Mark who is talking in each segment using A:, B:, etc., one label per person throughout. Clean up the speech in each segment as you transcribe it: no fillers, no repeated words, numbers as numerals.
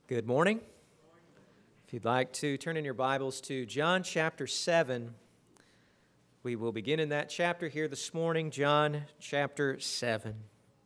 A: Good morning. If you'd like to turn in your Bibles to John chapter 7, we will begin in that chapter here this morning, John chapter 7.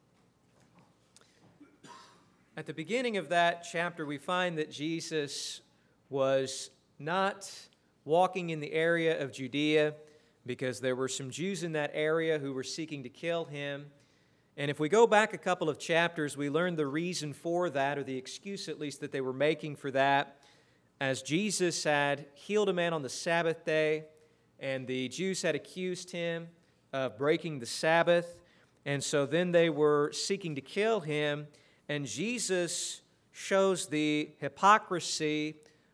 A: At the beginning of that chapter, we find that Jesus was not walking in the area of Judea because there were some Jews in that area who were seeking to kill him. And if we go back a couple of chapters, we learn the reason for that, or the excuse at least that they were making for that, as Jesus had healed a man on the Sabbath day, and the Jews had accused him of breaking the Sabbath, and so then they were seeking to kill him, and Jesus shows the hypocrisy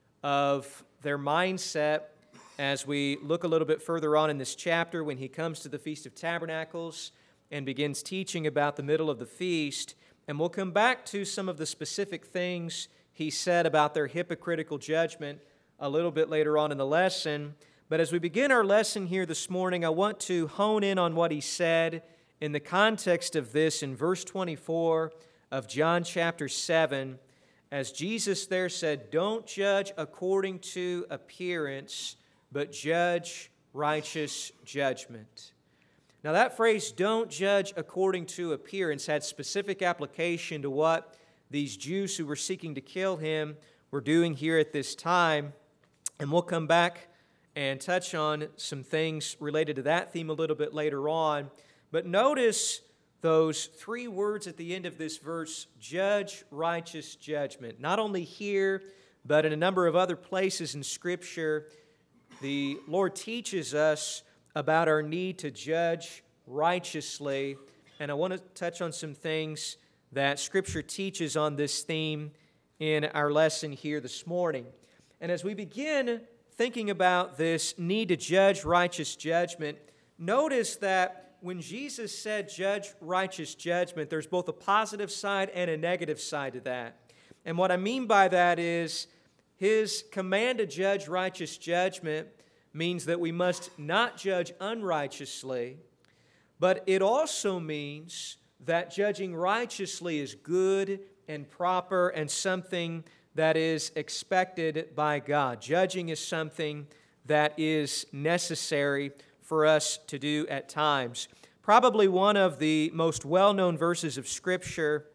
A: of their mindset as we look a little bit further on in this chapter when he comes to the Feast of Tabernacles and begins teaching about the middle of the feast. And we'll come back to some of the specific things he said about their hypocritical judgment a little bit later on in the lesson. But as we begin our lesson here this morning, I want to hone in on what he said in the context of this in verse 24 of John chapter 7, as Jesus there said, "Don't judge according to appearance, but judge righteous judgment." Now that phrase, "don't judge according to appearance," had specific application to what these Jews who were seeking to kill him were doing here at this time. And we'll come back and touch on some things related to that theme a little bit later on. But notice those three words at the end of this verse, judge righteous judgment. Not only here, but in a number of other places in Scripture, the Lord teaches us about our need to judge righteously. And I want to touch on some things that Scripture teaches on this theme in our lesson here this morning. And as we begin thinking about this need to judge righteous judgment, notice that when Jesus said judge righteous judgment, there's both a positive side and a negative side to that. And what I mean by that is his command to judge righteous judgment means that we must not judge unrighteously, but it also means that judging righteously is good and proper and something that is expected by God. Judging is something that is necessary for us to do at times. Probably one of the most well-known verses of Scripture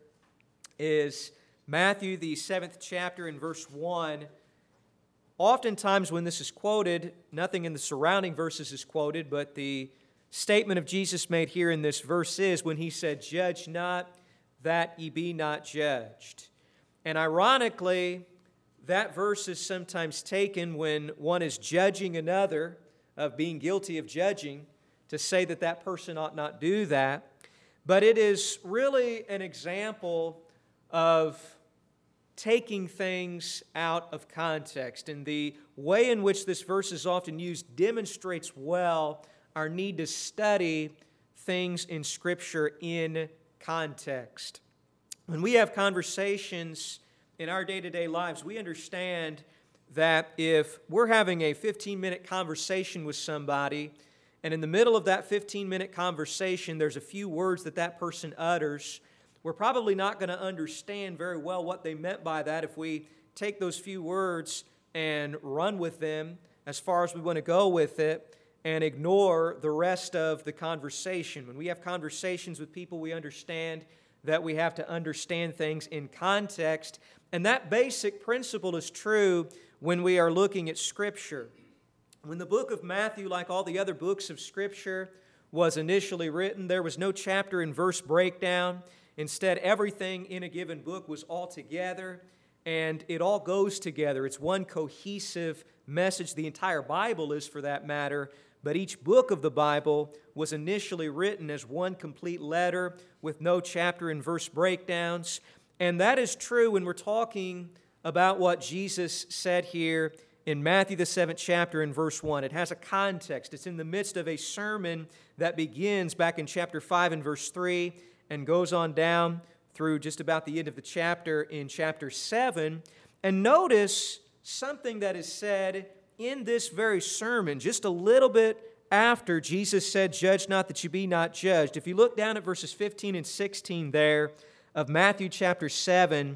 A: is Matthew, the 7th chapter, in verse 1. Oftentimes when this is quoted, nothing in the surrounding verses is quoted, but the statement of Jesus made here in this verse is when he said, "Judge not, that ye be not judged." And ironically, that verse is sometimes taken when one is judging another of being guilty of judging to say that that person ought not do that. But it is really an example of taking things out of context. And the way in which this verse is often used demonstrates well our need to study things in Scripture in context. When we have conversations in our day-to-day lives, we understand that if we're having a 15-minute conversation with somebody, and in the middle of that 15-minute conversation, there's a few words that that person utters, we're probably not going to understand very well what they meant by that if we take those few words and run with them as far as we want to go with it and ignore the rest of the conversation. When we have conversations with people, we understand that we have to understand things in context, and that basic principle is true when we are looking at Scripture. When the book of Matthew, like all the other books of Scripture, was initially written, there was no chapter and verse breakdown. Instead, everything in a given book was all together, and it all goes together. It's one cohesive message. The entire Bible is, for that matter, but each book of the Bible was initially written as one complete letter with no chapter and verse breakdowns. And that is true when we're talking about what Jesus said here in Matthew, the 7th chapter, in verse 1. It has a context. It's in the midst of a sermon that begins back in chapter 5 and verse 3 and goes on down through just about the end of the chapter in chapter 7. And notice something that is said in this very sermon, just a little bit after Jesus said, "Judge not that you be not judged." If you look down at verses 15 and 16 there of Matthew chapter 7,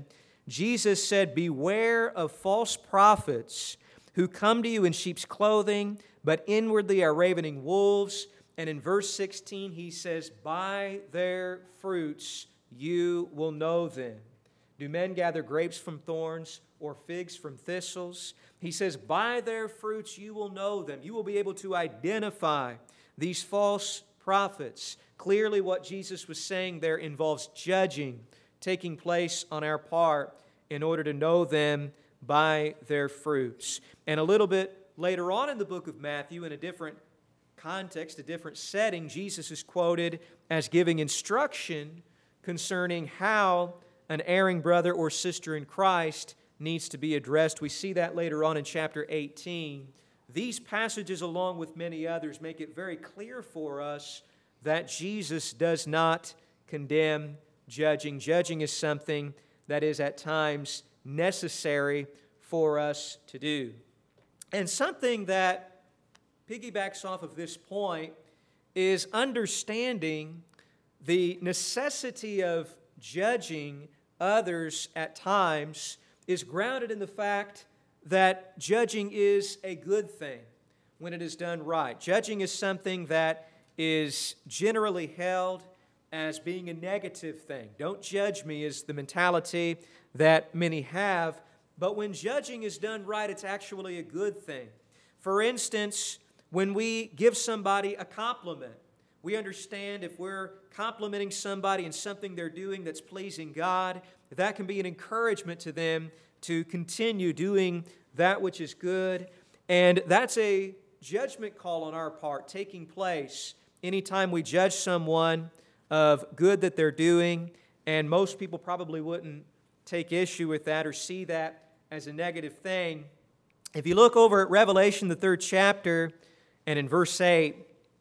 A: Jesus said, "Beware of false prophets who come to you in sheep's clothing, but inwardly are ravening wolves." And in verse 16, he says, "By their fruits you will know them. Do men gather grapes from thorns or figs from thistles?" He says, "By their fruits you will know them." You will be able to identify these false prophets. Clearly, what Jesus was saying there involves judging taking place on our part in order to know them by their fruits. And a little bit later on in the book of Matthew, in a different context, a different setting, Jesus is quoted as giving instruction concerning how an erring brother or sister in Christ needs to be addressed. We see that later on in chapter 18. These passages, along with many others, make it very clear for us that Jesus does not condemn judging. Judging is something that is at times necessary for us to do. And something that piggybacks off of this point is understanding the necessity of judging others at times is grounded in the fact that judging is a good thing when it is done right. Judging is something that is generally held as being a negative thing. Don't judge me is the mentality that many have, but when judging is done right, it's actually a good thing. For instance, when we give somebody a compliment, we understand if we're complimenting somebody in something they're doing that's pleasing God, that can be an encouragement to them to continue doing that which is good. And that's a judgment call on our part taking place anytime we judge someone of good that they're doing. And most people probably wouldn't take issue with that or see that as a negative thing. If you look over at Revelation, the 3rd chapter, and in verse 8,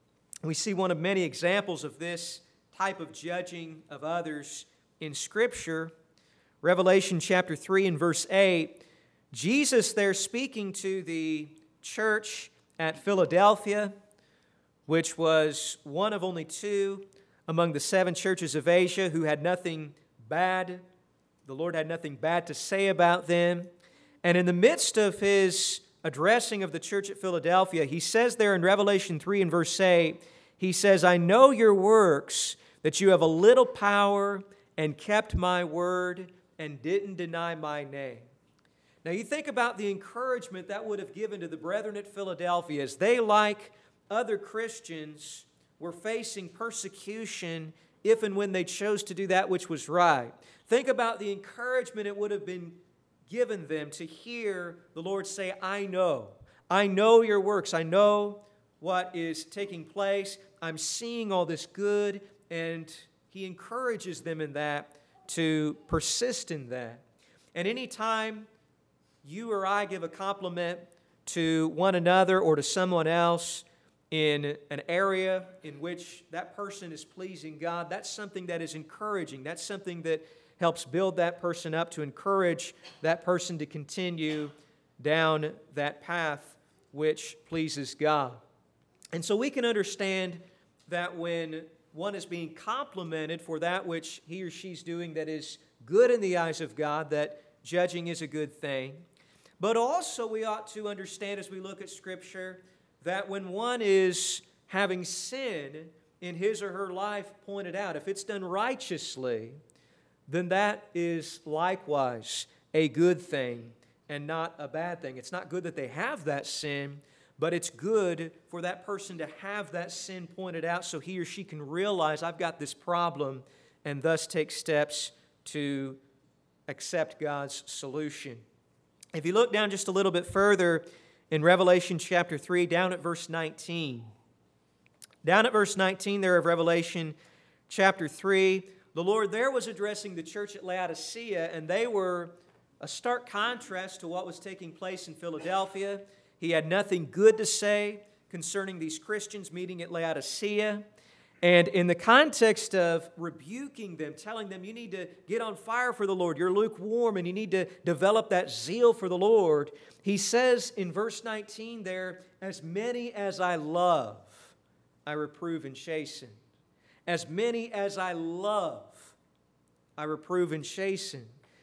A: we see one of many examples of this type of judging of others in Scripture. Revelation chapter 3 and verse 8, Jesus there speaking to the church at Philadelphia, which was one of only 2 among the 7 churches of Asia who had nothing bad. The Lord had nothing bad to say about them. And in the midst of his addressing of the church at Philadelphia, he says there in Revelation 3 and verse 8, he says, "I know your works, that you have a little power and kept my word and didn't deny my name." Now you think about the encouragement that would have given to the brethren at Philadelphia as they, like other Christians, were facing persecution if and when they chose to do that which was right. Think about the encouragement it would have been given them to hear the Lord say, I know your works. I know what is taking place. I'm seeing all this good." And he encourages them in that to persist in that. And anytime you or I give a compliment to one another or to someone else in an area in which that person is pleasing God, that's something that is encouraging. That's something that helps build that person up, to encourage that person to continue down that path which pleases God. And so we can understand that when one is being complimented for that which he or she's doing that is good in the eyes of God, that judging is a good thing. But also we ought to understand as we look at Scripture that when one is having sin in his or her life pointed out, if it's done righteously, then that is likewise a good thing and not a bad thing. It's not good that they have that sin, but it's good for that person to have that sin pointed out so he or she can realize, I've got this problem, and thus take steps to accept God's solution. If you look down just a little bit further in Revelation chapter 3, down at verse 19. Down at verse 19 there of Revelation chapter 3, the Lord there was addressing the church at Laodicea, and they were a stark contrast to what was taking place in Philadelphia. He had nothing good to say concerning these Christians meeting at Laodicea. And in the context of rebuking them, telling them you need to get on fire for the Lord, you're lukewarm and you need to develop that zeal for the Lord, he says in verse 19 there, "As many as I love, I reprove and chasten." As many as I love, I reprove and chasten.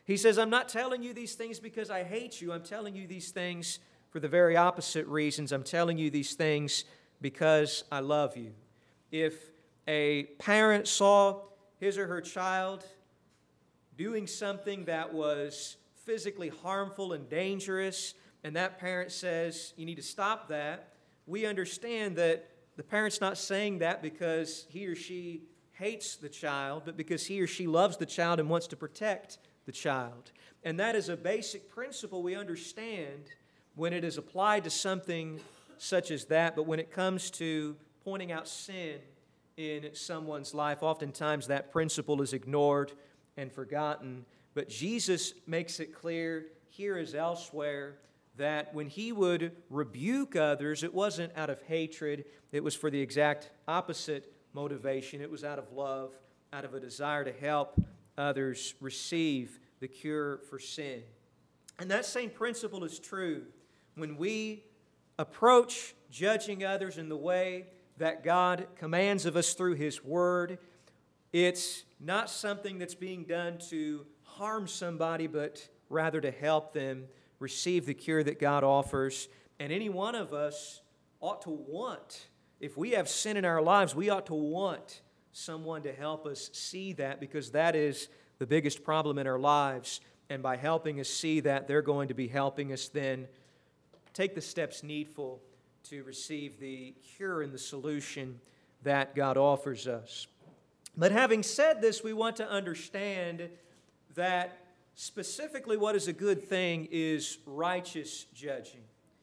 A: He says, I'm not telling you these things because I hate you. I'm telling you these things for the very opposite reasons. I'm telling you these things because I love you. If a parent saw his or her child doing something that was physically harmful and dangerous, and that parent says, you need to stop that, we understand that the parent's not saying that because he or she hates the child, but because he or she loves the child and wants to protect the child. And that is a basic principle we understand when it is applied to something such as that. But when it comes to pointing out sin in someone's life, oftentimes that principle is ignored and forgotten. But Jesus makes it clear here as elsewhere that when he would rebuke others, it wasn't out of hatred. It was for the exact opposite motivation. It was out of love, out of a desire to help others receive the cure for sin. And that same principle is true when we approach judging others in the way that God commands of us through His Word. It's not something that's being done to harm somebody, but rather to help them receive the cure that God offers. And any one of us ought to want, if we have sin in our lives, we ought to want someone to help us see that, because that is the biggest problem in our lives. And by helping us see that, they're going to be helping us then take the steps needful to receive the cure and the solution that God offers us. But having said this, we want to understand that specifically what is a good thing is righteous judging.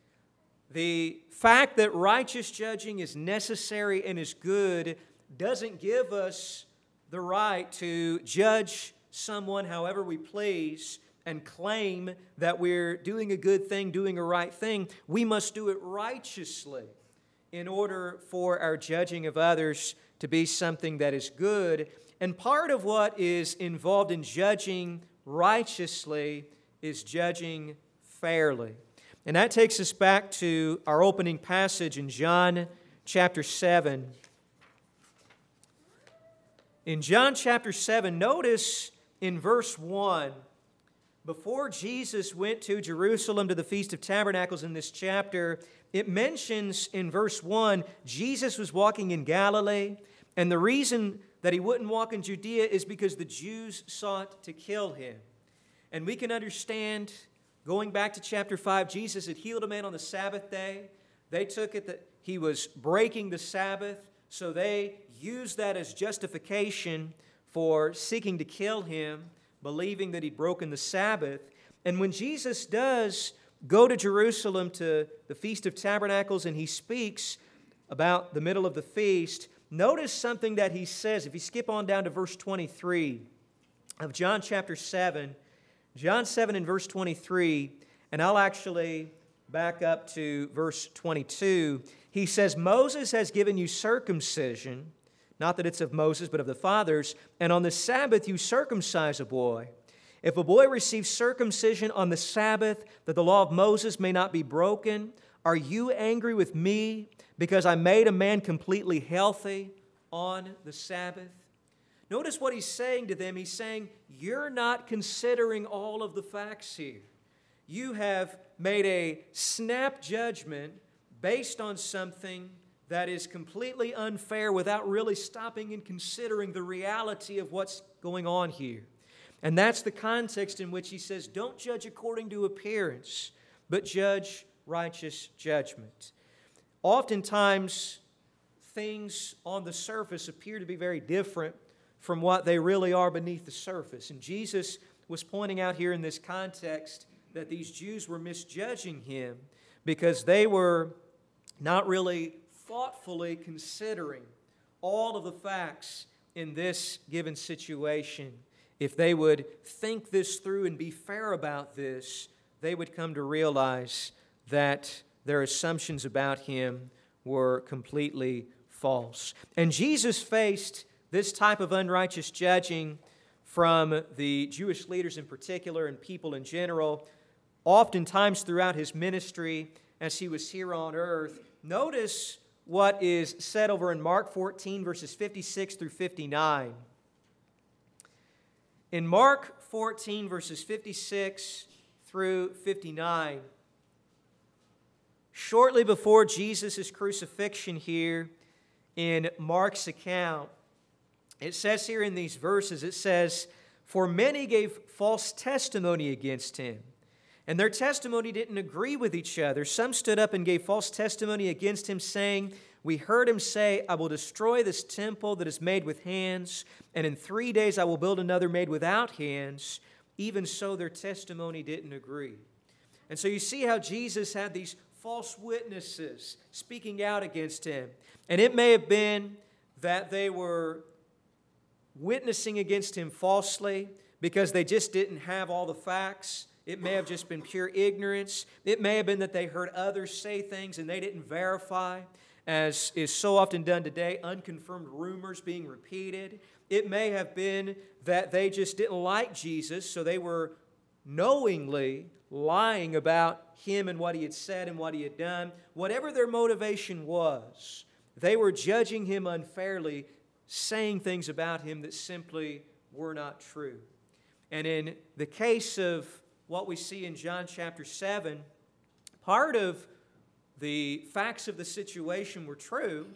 A: The fact that righteous judging is necessary and is good doesn't give us the right to judge someone however we please and claim that we're doing a good thing, doing a right thing. We must do it righteously in order for our judging of others to be something that is good. And part of what is involved in judging righteously is judging fairly. And that takes us back to our opening passage in John chapter 7. In John chapter 7, notice in verse 1, before Jesus went to Jerusalem to the Feast of Tabernacles in this chapter, it mentions in verse 1, Jesus was walking in Galilee, and the reason that he wouldn't walk in Judea is because the Jews sought to kill him. And we can understand, going back to chapter 5, Jesus had healed a man on the Sabbath day. They took it that he was breaking the Sabbath, so they used that as justification for seeking to kill him, believing that he'd broken the Sabbath. And when Jesus does go to Jerusalem to the Feast of Tabernacles and he speaks about the middle of the feast, notice something that he says. If you skip on down to verse 23 of John chapter 7, John 7 and verse 23, and I'll actually back up to verse 22. He says, Moses has given you circumcision, not that it's of Moses, but of the fathers, and on the Sabbath you circumcise a boy. If a boy receives circumcision on the Sabbath, that the law of Moses may not be broken, are you angry with me because I made a man completely healthy on the Sabbath? Notice what he's saying to them. He's saying, you're not considering all of the facts here. You have made a snap judgment based on something that is completely unfair without really stopping and considering the reality of what's going on here. And that's the context in which he says, don't judge according to appearance, but judge righteous judgment. Oftentimes, things on the surface appear to be very different from what they really are beneath the surface. And Jesus was pointing out here in this context that these Jews were misjudging him because they were not really thoughtfully considering all of the facts in this given situation. If they would think this through and be fair about this, they would come to realize that their assumptions about him were completely false. And Jesus faced this type of unrighteous judging from the Jewish leaders in particular and people in general, oftentimes throughout his ministry as he was here on earth. Notice what is said over in Mark 14, verses 56 through 59. In Mark 14, verses 56 through 59. Shortly before Jesus' crucifixion here in Mark's account, it says here in these verses, it says, "For many gave false testimony against him, and their testimony didn't agree with each other. Some stood up and gave false testimony against him, saying, 'We heard him say, I will destroy this temple that is made with hands, and in 3 days I will build another made without hands.' Even so, their testimony didn't agree." And so you see how Jesus had these false witnesses speaking out against him. And it may have been that they were witnessing against him falsely because they just didn't have all the facts. It may have just been pure ignorance. It may have been that they heard others say things and they didn't verify, as is so often done today, unconfirmed rumors being repeated. It may have been that they just didn't like Jesus, so they were knowingly lying about him and what he had said and what he had done. Whatever their motivation was, they were judging him unfairly, saying things about him that simply were not true. And in the case of what we see in John chapter 7, part of the facts of the situation were true,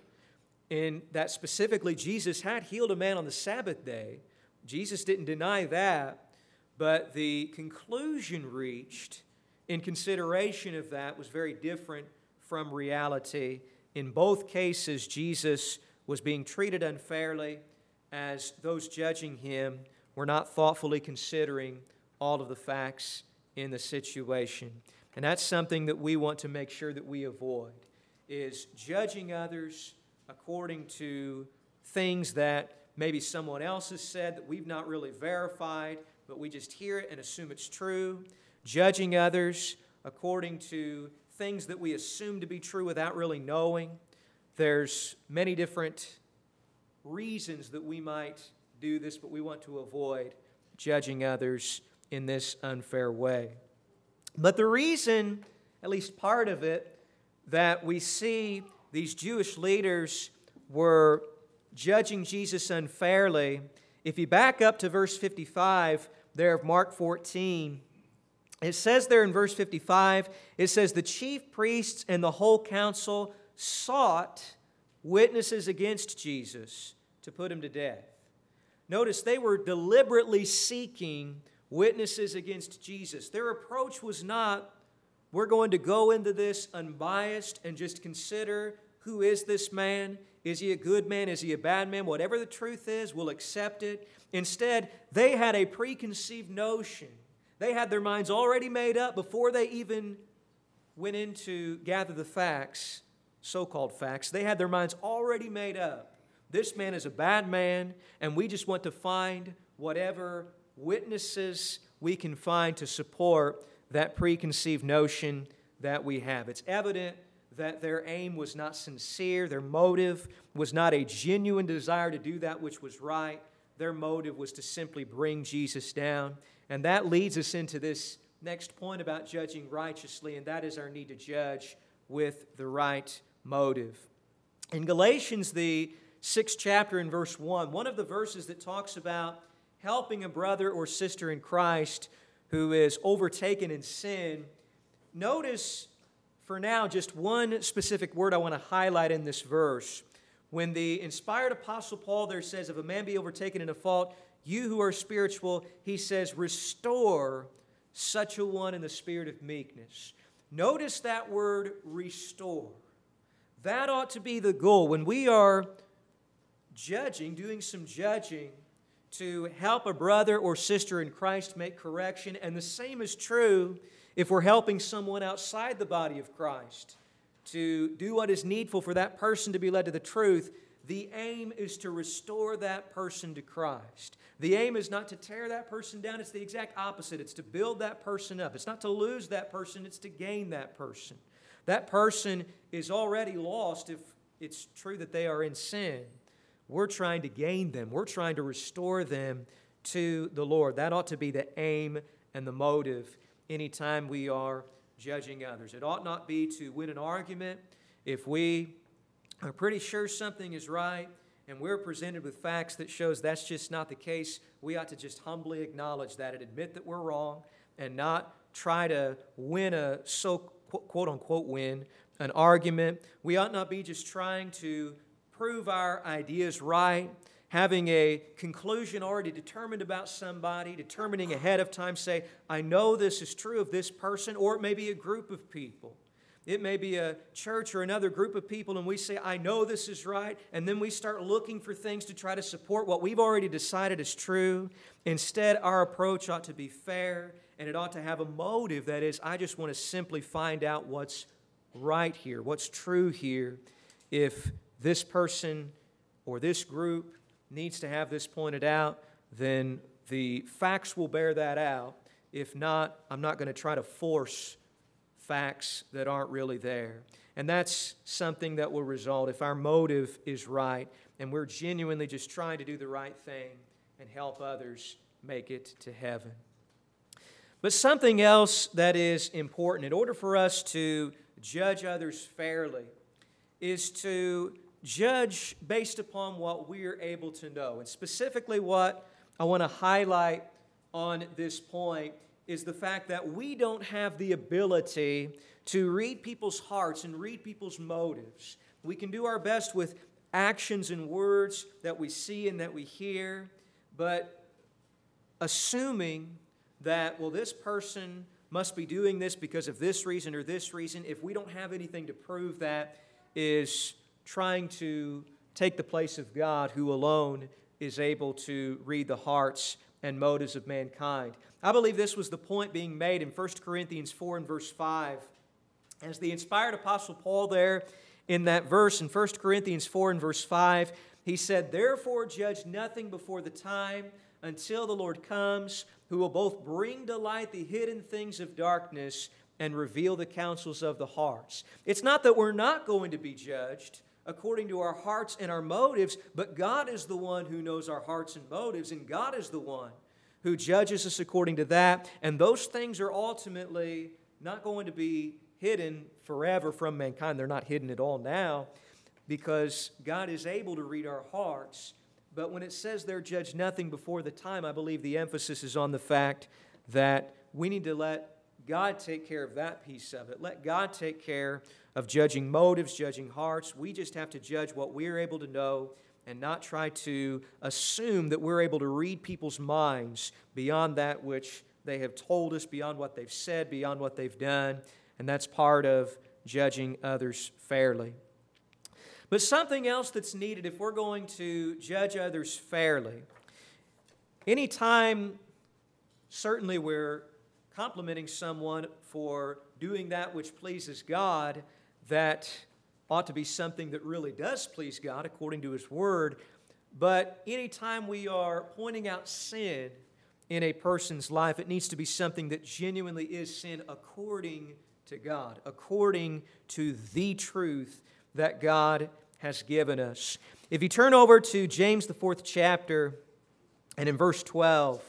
A: in that specifically Jesus had healed a man on the Sabbath day. Jesus didn't deny that. But the conclusion reached in consideration of that was very different from reality. In both cases, Jesus was being treated unfairly, as those judging him were not thoughtfully considering all of the facts in the situation. And that's something that we want to make sure that we avoid, is judging others according to things that maybe someone else has said that we've not really verified, but we just hear it and assume it's true. Judging others according to things that we assume to be true without really knowing. There's many different reasons that we might do this, but we want to avoid judging others in this unfair way. But the reason, at least part of it, that we see these Jewish leaders were judging Jesus unfairly, if you back up to verse 55 there of Mark 14, it says there in verse 55, it says, "The chief priests and the whole council sought witnesses against Jesus to put him to death." Notice they were deliberately seeking witnesses against Jesus. Their approach was not, we're going to go into this unbiased and just consider, who is this man? Is he a good man? Is he a bad man? Whatever the truth is, we'll accept it. Instead, they had a preconceived notion. They had their minds already made up before they even went in to gather the facts, so-called facts. They had their minds already made up. This man is a bad man, and we just want to find whatever witnesses we can find to support that preconceived notion that we have. It's evident that their aim was not sincere. Their motive was not a genuine desire to do that which was right. Their motive was to simply bring Jesus down. And that leads us into this next point about judging righteously, and that is our need to judge with the right motive. In Galatians, the 6th chapter in verse 1, one of the verses that talks about helping a brother or sister in Christ who is overtaken in sin, notice for now just one specific word I want to highlight in this verse. When the inspired Apostle Paul there says, "If a man be overtaken in a fault, you who are spiritual," he says, "restore such a one in the spirit of meekness." Notice that word, restore. That ought to be the goal. When we are judging, doing some judging to help a brother or sister in Christ make correction, and the same is true if we're helping someone outside the body of Christ to do what is needful for that person to be led to the truth, the aim is to restore that person to Christ. The aim is not to tear that person down. It's the exact opposite. It's to build that person up. It's not to lose that person. It's to gain that person. That person is already lost if it's true that they are in sin. We're trying to gain them. We're trying to restore them to the Lord. That ought to be the aim and the motive anytime we are judging others. It ought not be to win an argument. If we are pretty sure something is right and we're presented with facts that shows that's just not the case, we ought to just humbly acknowledge that and admit that we're wrong and not try to win quote-unquote win an argument. We ought not be just trying to prove our ideas right, having a conclusion already determined about somebody, determining ahead of time, say, I know this is true of this person, or it may be a group of people. It may be a church or another group of people, and we say, I know this is right, and then we start looking for things to try to support what we've already decided is true. Instead, our approach ought to be fair, and it ought to have a motive. That is, I just want to simply find out what's right here, what's true here. If this person or this group needs to have this pointed out, then the facts will bear that out. If not, I'm not going to try to force facts that aren't really there. And that's something that will result if our motive is right and we're genuinely just trying to do the right thing and help others make it to heaven. But something else that is important in order for us to judge others fairly is to judge based upon what we're able to know. And specifically what I want to highlight on this point is the fact that we don't have the ability to read people's hearts and read people's motives. We can do our best with actions and words that we see and that we hear, but assuming that, well, this person must be doing this because of this reason or this reason, if we don't have anything to prove that, is trying to take the place of God, who alone is able to read the hearts and motives of mankind. I believe this was the point being made in 1 Corinthians 4 and verse 5. As the inspired Apostle Paul there in that verse in 1 Corinthians 4 and verse 5, he said, Therefore judge nothing before the time until the Lord comes, who will both bring to light the hidden things of darkness and reveal the counsels of the hearts. It's not that we're not going to be judged according to our hearts and our motives, but God is the one who knows our hearts and motives, and God is the one who judges us according to that. And those things are ultimately not going to be hidden forever from mankind. They're not hidden at all now because God is able to read our hearts. But when it says there, judge nothing before the time, I believe the emphasis is on the fact that we need to let God take care of that piece of it. Let God take care of judging motives, judging hearts. We just have to judge what we're able to know and not try to assume that we're able to read people's minds beyond that which they have told us, beyond what they've said, beyond what they've done. And that's part of judging others fairly. But something else that's needed if we're going to judge others fairly, anytime certainly we're complimenting someone for doing that which pleases God, that ought to be something that really does please God according to His Word. But anytime we are pointing out sin in a person's life, it needs to be something that genuinely is sin according to God, according to the truth that God has given us. If you turn over to James, the 4th chapter, and in verse 12,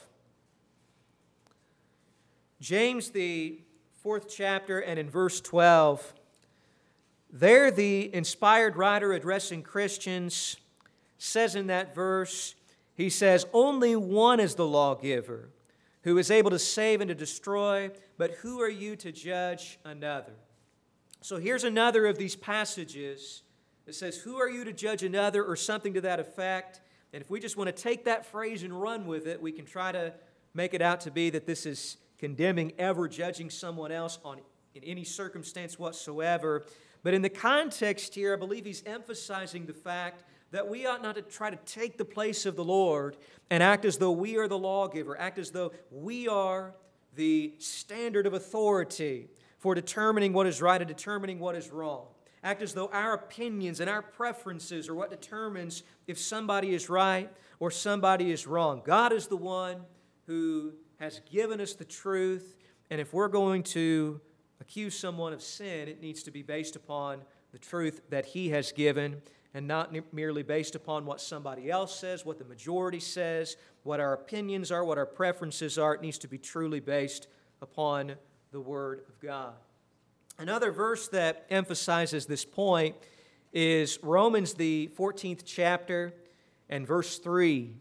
A: James, the 4th chapter, and in verse 12, there the inspired writer addressing Christians says in that verse, he says, Only one is the lawgiver, who is able to save and to destroy, but who are you to judge another? So here's another of these passages that says, who are you to judge another, or something to that effect. And if we just want to take that phrase and run with it, we can try to make it out to be that this is condemning ever judging someone else in any circumstance whatsoever. But in the context here, I believe he's emphasizing the fact that we ought not to try to take the place of the Lord and act as though we are the lawgiver, act as though we are the standard of authority for determining what is right and determining what is wrong. Act as though our opinions and our preferences are what determines if somebody is right or somebody is wrong. God is the one who has given us the truth, and if we're going to accuse someone of sin, it needs to be based upon the truth that He has given and not merely based upon what somebody else says, what the majority says, what our opinions are, what our preferences are. It needs to be truly based upon the Word of God. Another verse that emphasizes this point is Romans, the 14th chapter, and verse 3.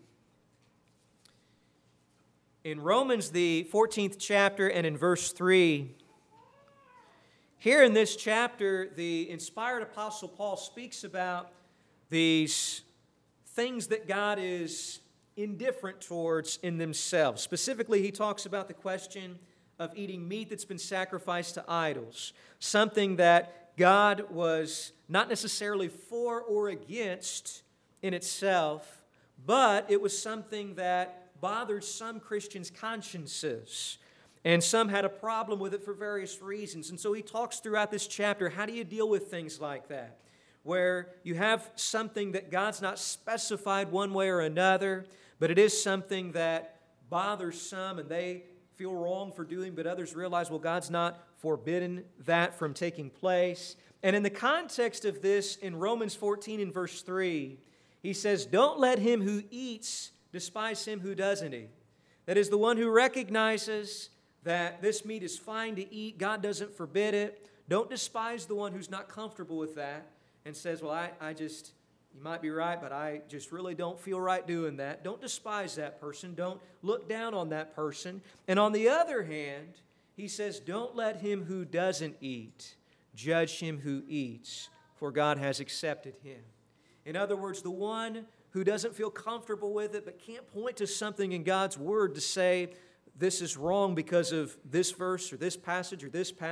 A: In Romans, the 14th chapter, and in verse 3, here in this chapter, the inspired Apostle Paul speaks about these things that God is indifferent towards in themselves. Specifically, he talks about the question of eating meat that's been sacrificed to idols, something that God was not necessarily for or against in itself, but it was something that bothered some Christians' consciences, and some had a problem with it for various reasons. And so he talks throughout this chapter, how do you deal with things like that, where you have something that God's not specified one way or another, but it is something that bothers some and they feel wrong for doing, but others realize, well, God's not forbidden that from taking place. And in the context of this, in Romans 14 and verse 3, he says, don't let him who eats despise him who doesn't eat. That is, the one who recognizes that this meat is fine to eat, God doesn't forbid it. Don't despise the one who's not comfortable with that and says, well, you might be right, but I just really don't feel right doing that. Don't despise that person. Don't look down on that person. And on the other hand, he says, don't let him who doesn't eat judge him who eats, for God has accepted him. In other words, the one who doesn't feel comfortable with it but can't point to something in God's Word to say this is wrong because of this verse or this passage,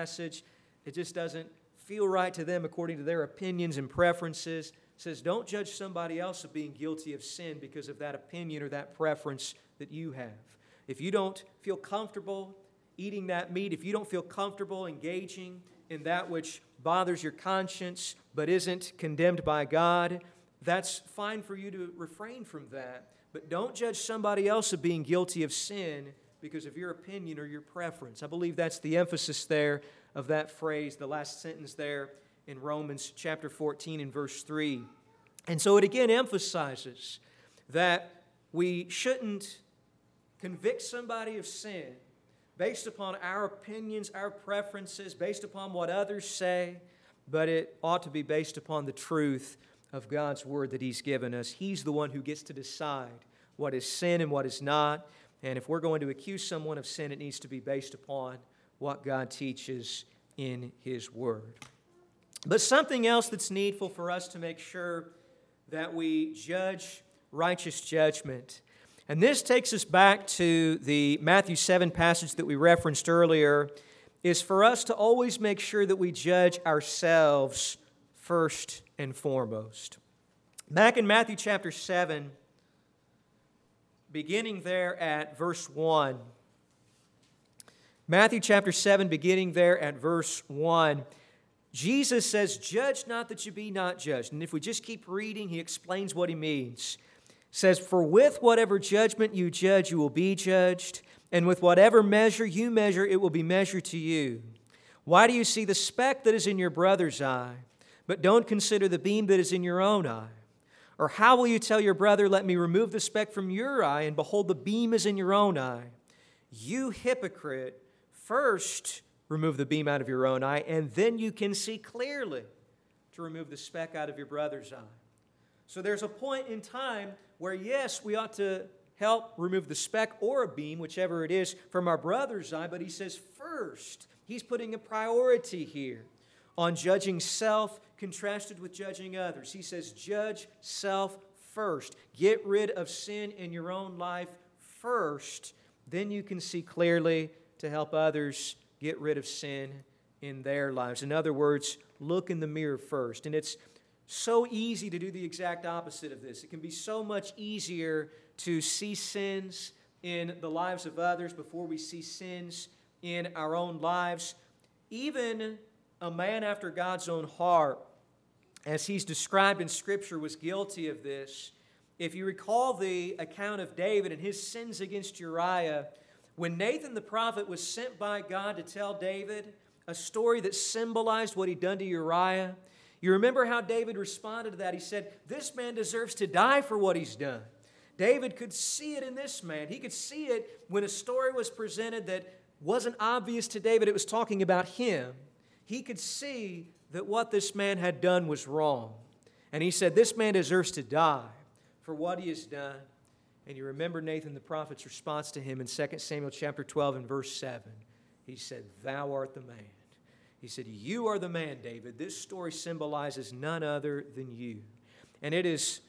A: it just doesn't feel right to them according to their opinions and preferences. It says don't judge somebody else of being guilty of sin because of that opinion or that preference that you have. If you don't feel comfortable eating that meat, if you don't feel comfortable engaging in that which bothers your conscience but isn't condemned by God, that's fine for you to refrain from that. But don't judge somebody else of being guilty of sin because of your opinion or your preference. I believe that's the emphasis there of that phrase, the last sentence there in Romans chapter 14 and verse 3. And so it again emphasizes that we shouldn't convict somebody of sin based upon our opinions, our preferences, based upon what others say, but it ought to be based upon the truth of God's Word that He's given us. He's the one who gets to decide what is sin and what is not. And if we're going to accuse someone of sin, it needs to be based upon what God teaches in His Word. But something else that's needful for us to make sure that we judge righteous judgment. And this takes us back to the Matthew 7 passage that we referenced earlier, is for us to always make sure that we judge ourselves first and foremost. Back in Matthew chapter 7, beginning there at verse 1. Matthew chapter 7, beginning there at verse 1. Jesus says, judge not that you be not judged. And if we just keep reading, He explains what He means. He says, for with whatever judgment you judge, you will be judged. And with whatever measure you measure, it will be measured to you. Why do you see the speck that is in your brother's eye, but don't consider the beam that is in your own eye? Or how will you tell your brother, let me remove the speck from your eye, and behold, the beam is in your own eye? You hypocrite, first remove the beam out of your own eye, and then you can see clearly to remove the speck out of your brother's eye. So there's a point in time where, yes, we ought to help remove the speck or a beam, whichever it is, from our brother's eye, but he says first, he's putting a priority here on judging self contrasted with judging others. He says, judge self first. Get rid of sin in your own life first. Then you can see clearly to help others get rid of sin in their lives. In other words, look in the mirror first. And it's so easy to do the exact opposite of this. It can be so much easier to see sins in the lives of others before we see sins in our own lives. Even a man after God's own heart, as he's described in Scripture, was guilty of this. If you recall the account of David and his sins against Uriah, when Nathan the prophet was sent by God to tell David a story that symbolized what he'd done to Uriah, you remember how David responded to that? He said, this man deserves to die for what he's done. David could see it in this man. He could see it when a story was presented that wasn't obvious to David. It was talking about him. He could see that what this man had done was wrong. And he said, this man deserves to die for what he has done. And you remember Nathan the prophet's response to him in 2 Samuel chapter 12 and verse 7. He said, "Thou art the man." He said, "You are the man, David. This story symbolizes none other than you." And it is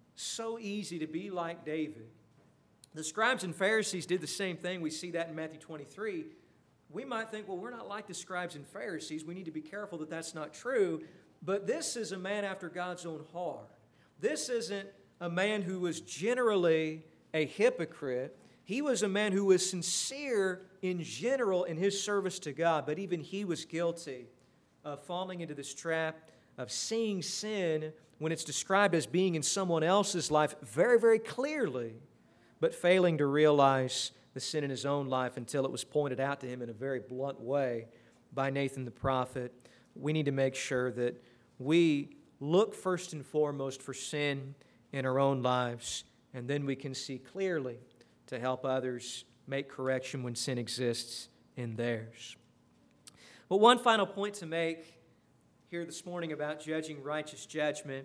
A: so easy to be like David. The scribes and Pharisees did the same thing. We see that in Matthew 23. We might think, well, we're not like the scribes and Pharisees. We need to be careful that that's not true. But this is a man after God's own heart. This isn't a man who was generally a hypocrite. He was a man who was sincere in general in his service to God, but even he was guilty of falling into this trap of seeing sin when it's described as being in someone else's life very, very clearly, but failing to realize the sin in his own life until it was pointed out to him in a very blunt way by Nathan the prophet. We need to make sure that we look first and foremost for sin in our own lives, and then we can see clearly to help others make correction when sin exists in theirs. But one final point to make here this morning about judging righteous judgment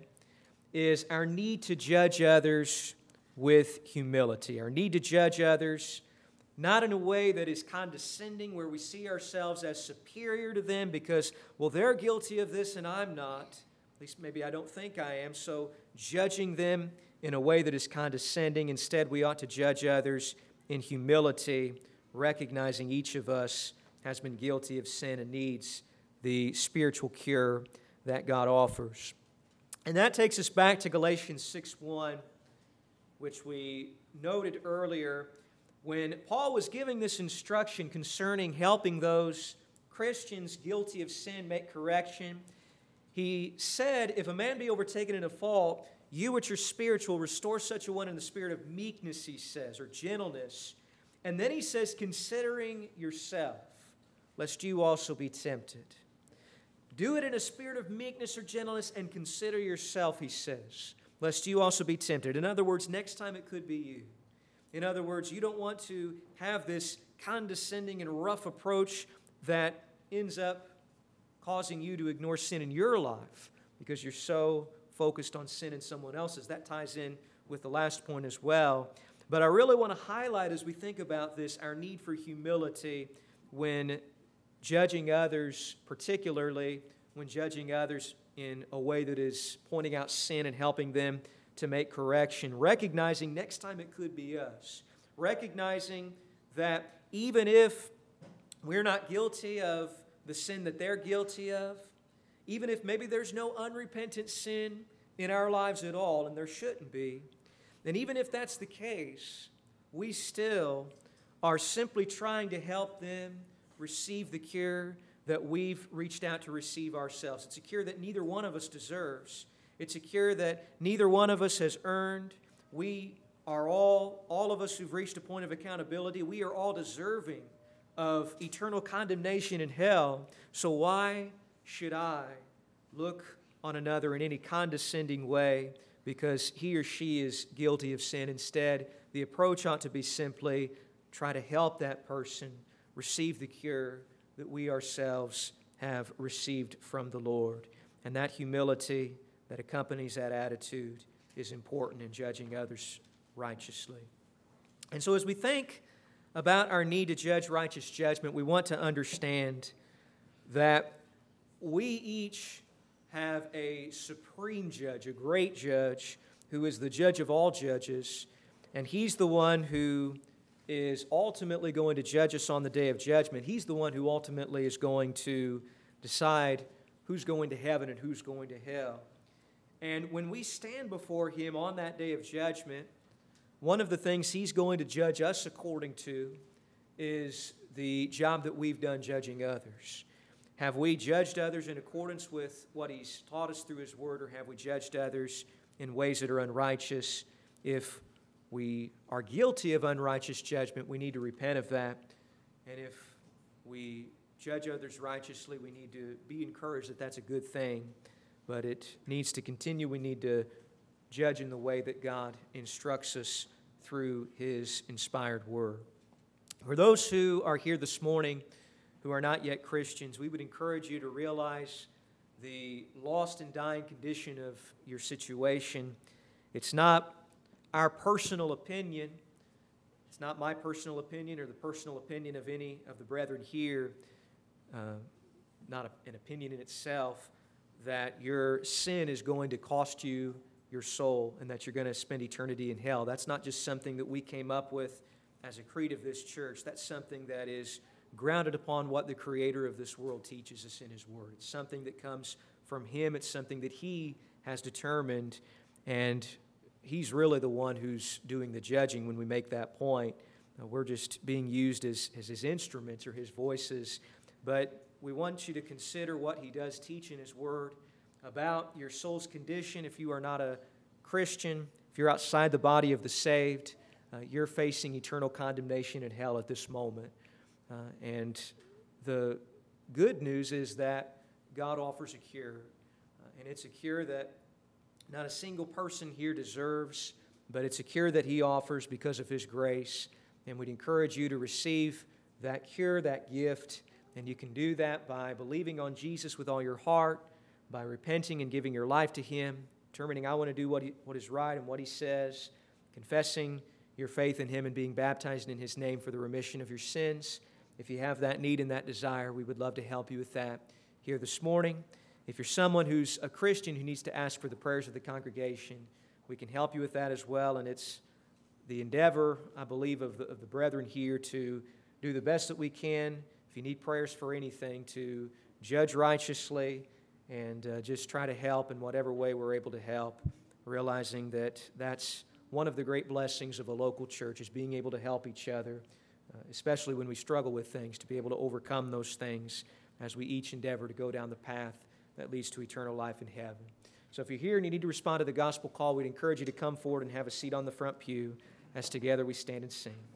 A: is our need to judge others with humility. Our need to judge others not in a way that is condescending, where we see ourselves as superior to them because, well, they're guilty of this and I'm not. At least maybe I don't think I am. So judging them in a way that is condescending. Instead, we ought to judge others in humility, recognizing each of us has been guilty of sin and needs the spiritual cure that God offers. And that takes us back to Galatians 6:1, which we noted earlier, when Paul was giving this instruction concerning helping those Christians guilty of sin make correction. He said, if a man be overtaken in a fault, you which are spiritual, restore such a one in the spirit of meekness, he says, or gentleness. And then he says, considering yourself, lest you also be tempted. Do it in a spirit of meekness or gentleness, and consider yourself, he says, lest you also be tempted. In other words, next time it could be you. In other words, you don't want to have this condescending and rough approach that ends up causing you to ignore sin in your life because you're so focused on sin in someone else's. That ties in with the last point as well. But I really want to highlight, as we think about this, our need for humility when judging others, particularly when judging others in a way that is pointing out sin and helping them to make correction, recognizing next time it could be us, recognizing that even if we're not guilty of the sin that they're guilty of, even if maybe there's no unrepentant sin in our lives at all, and there shouldn't be, and even if that's the case, we still are simply trying to help them receive the cure that we've reached out to receive ourselves. It's a cure that neither one of us deserves. It's a cure that neither one of us has earned. We are all of us who've reached a point of accountability, we are all deserving of eternal condemnation in hell. So why should I look on another in any condescending way because he or she is guilty of sin? Instead, the approach ought to be simply try to help that person receive the cure that we ourselves have received from the Lord. And that humility that accompanies that attitude is important in judging others righteously. And so as we think about our need to judge righteous judgment, we want to understand that we each have a supreme judge, a great judge, who is the judge of all judges, and he's the one who is ultimately going to judge us on the day of judgment. He's the one who ultimately is going to decide who's going to heaven and who's going to hell. And when we stand before him on that day of judgment, one of the things he's going to judge us according to is the job that we've done judging others. Have we judged others in accordance with what he's taught us through his word, or have we judged others in ways that are unrighteous? If we are guilty of unrighteous judgment, we need to repent of that. And if we judge others righteously, we need to be encouraged that that's a good thing. But it needs to continue. We need to judge in the way that God instructs us through his inspired word. For those who are here this morning who are not yet Christians, we would encourage you to realize the lost and dying condition of your situation. It's not our personal opinion. It's not my personal opinion or the personal opinion of any of the brethren here, not an opinion in itself, that your sin is going to cost you your soul and that you're going to spend eternity in hell. That's not just something that we came up with as a creed of this church. That's something that is grounded upon what the Creator of this world teaches us in His Word. It's something that comes from Him. It's something that He has determined, and He's really the one who's doing the judging when we make that point. We're just being used as His instruments or His voices. But we want you to consider what He does teach in His Word about your soul's condition. If you are not a Christian, if you're outside the body of the saved, you're facing eternal condemnation in hell at this moment. And the good news is that God offers a cure. And it's a cure that not a single person here deserves, but it's a cure that He offers because of His grace. And we'd encourage you to receive that cure, that gift. And you can do that by believing on Jesus with all your heart, by repenting and giving your life to Him, determining I want to do what is right and what He says, confessing your faith in Him and being baptized in His name for the remission of your sins. If you have that need and that desire, we would love to help you with that here this morning. If you're someone who's a Christian who needs to ask for the prayers of the congregation, we can help you with that as well. And it's the endeavor, I believe, of the brethren here to do the best that we can. If you need prayers for anything, to judge righteously and just try to help in whatever way we're able to help, realizing that that's one of the great blessings of a local church, is being able to help each other, especially when we struggle with things, to be able to overcome those things as we each endeavor to go down the path that leads to eternal life in heaven. So if you're here and you need to respond to the gospel call, we'd encourage you to come forward and have a seat on the front pew as together we stand and sing.